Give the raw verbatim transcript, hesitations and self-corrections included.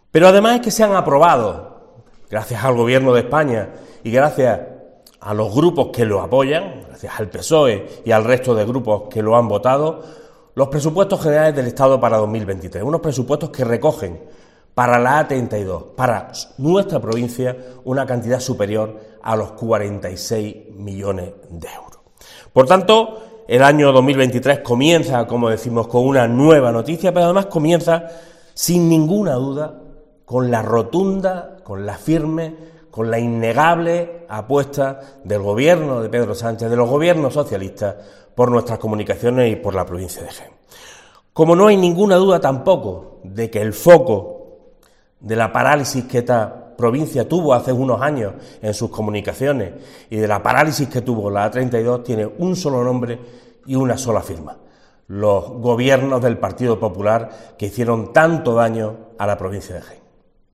Pero además es que se han aprobado, gracias al Gobierno de España y gracias a los grupos que lo apoyan, gracias al P S O E y al resto de grupos que lo han votado, los presupuestos generales del Estado para dos mil veintitrés, unos presupuestos que recogen para la A treinta y dos, para nuestra provincia, una cantidad superior a los cuarenta y seis millones de euros. Por tanto, el año dos mil veintitrés comienza, como decimos, con una nueva noticia, pero además comienza, sin ninguna duda, con la rotunda, con la firme, con la innegable apuesta del gobierno de Pedro Sánchez, de los gobiernos socialistas, por nuestras comunicaciones y por la provincia de Jaén. Como no hay ninguna duda tampoco de que el foco de la parálisis que esta provincia tuvo hace unos años en sus comunicaciones y de la parálisis que tuvo la A treinta y dos tiene un solo nombre y una sola firma: los gobiernos del Partido Popular que hicieron tanto daño a la provincia de Jaén.